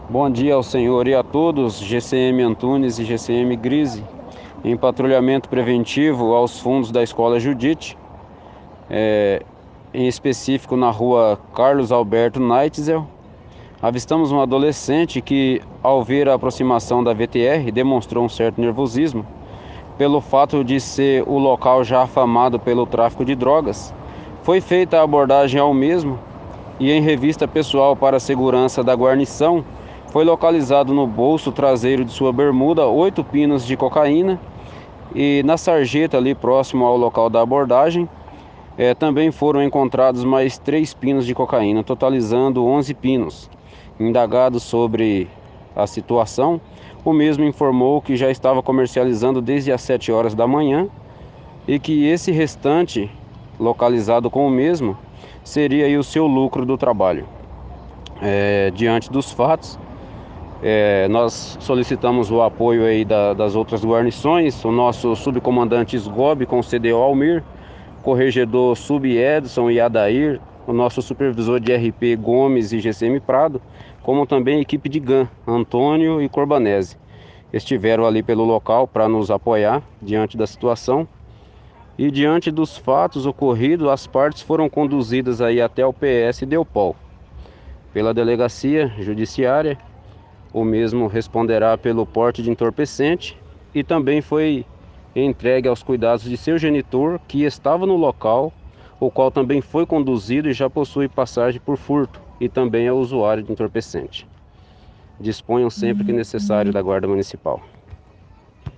Bom dia ao senhor e a todos, GCM Antunes e GCM Grise, em patrulhamento preventivo aos fundos da Escola Judite, em específico na rua Carlos Alberto Neitzel. Avistamos um adolescente que, ao ver a aproximação da VTR, demonstrou um certo nervosismo, pelo fato de ser o local já afamado pelo tráfico de drogas. Foi feita a abordagem ao mesmo e, em revista pessoal para a segurança da guarnição, foi localizado no bolso traseiro de sua bermuda 8 pinos de cocaína e na sarjeta ali próximo ao local da abordagem também foram encontrados mais 3 pinos de cocaína, totalizando 11 pinos. Indagado sobre a situação, o mesmo informou que já estava comercializando desde as 7 horas da manhã e que esse restante, localizado com o mesmo, seria aí o seu lucro do trabalho. Diante dos fatos, nós solicitamos o apoio aí das outras guarnições, o nosso subcomandante Sgobi com o CDO Almir, corregedor Sub Edson e Adair, o nosso supervisor de RP Gomes e GCM Prado, como também a equipe de GAN, Antônio e Corbanese. Estiveram ali pelo local para nos apoiar diante da situação. E diante dos fatos ocorridos, as partes foram conduzidas aí até o PS Delpol, pela delegacia judiciária. O mesmo responderá pelo porte de entorpecente e também foi entregue aos cuidados de seu genitor, que estava no local, o qual também foi conduzido e já possui passagem por furto e também é usuário de entorpecente. Disponham sempre que necessário da Guarda Municipal.